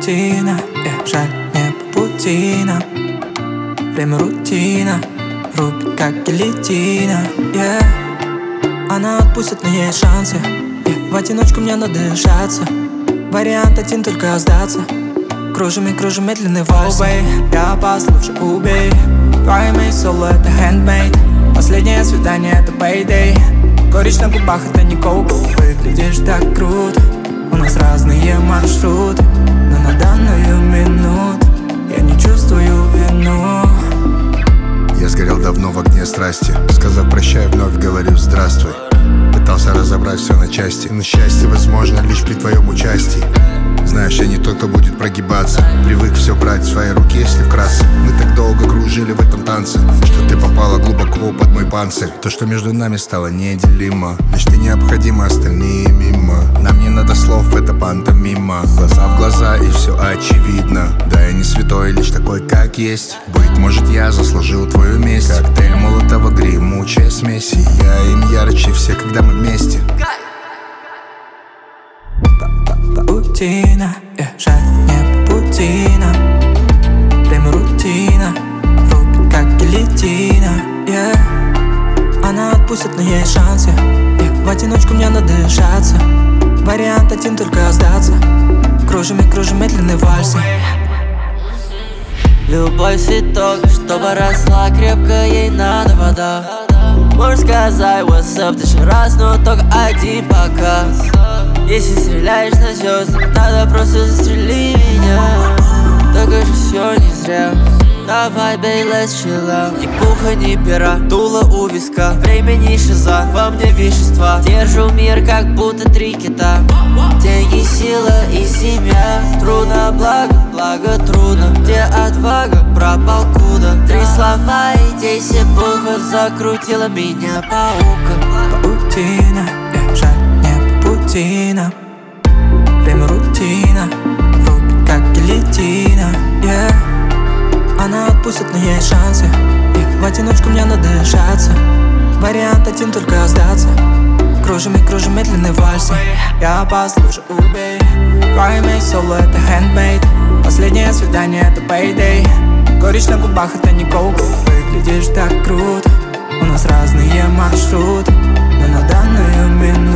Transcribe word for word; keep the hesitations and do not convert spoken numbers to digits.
паутина, э, жаль, не по пути нам. Время рутина, рубит как гильотина, yeah. Она отпустит, но есть шансы, yeah. В одиночку мне надышаться. Вариант один, только сдаться. Кружим и кружим медленный вальс. Oh, babe, я опас, лучше убей. Твои мысли, это handmade. Последнее свидание, это payday. Горечь на губах, это не коук. Выглядишь так круто. У нас разные маршруты, но на данную минуту я не чувствую вину. Я сгорел давно в огне страсти. Сказав прощай, вновь говорю здравствуй. Пытался разобрать все на части, но счастье возможно лишь при твоем участии. Знаешь, я не тот, кто будет прогибаться. Привык все брать в свои руки, если вкратце. Мы так долго кружили в этом танце, что ты попала глубоко под мой панцирь. То, что между нами стало неделимо. Лишь ты необходима, остальные мимо. Нам не надо слов, это пантомима. Глаза в глаза и все очевидно. Да, я не святой, лишь такой, как есть. Быть может, я заслужил твою месть. Коктейль молотого, гремучая смесь. Я им ярче все, когда мы вместе. Паутина, yeah, жаль, не по пути нам. Время рутина, рубит как гильотина, yeah. Она отпустит, но есть шансы, yeah. В одиночку мне надышаться. Вариант один, только сдаться. Кружим и кружим медленный вальс. Любовь цветок, чтобы росла крепко, ей надо вода. Можешь сказать what's up тысячу раз, но только один показ. Если стреляешь на звезды, надо просто застрели меня. Так же все не зря. Давай, бей, let's chill out. Ни пуха, ни пера, дуло у виска. Времени шиза, во мне вещества. Держу мир, как будто три кита. Деньги, сила и семья. Трудно, благо, благо трудно. Где отвага, пропал куда. Три слова и десять букв. Закрутила меня паука. Паутина, yeah, жаль, не по пути нам. Время рутина, рубит как гильотина, yeah. Она отпустит, но есть шансы, yeah. В одиночку мне надышаться. Вариант один, только сдаться. Кружим и кружим медленный вальс. Я опас, лучше убей. Твои мысли, это handmade. Последнее свидание, это payday. Горечь на губах, это не коук. Выглядишь так круто. У нас разные маршруты, но на данную минуту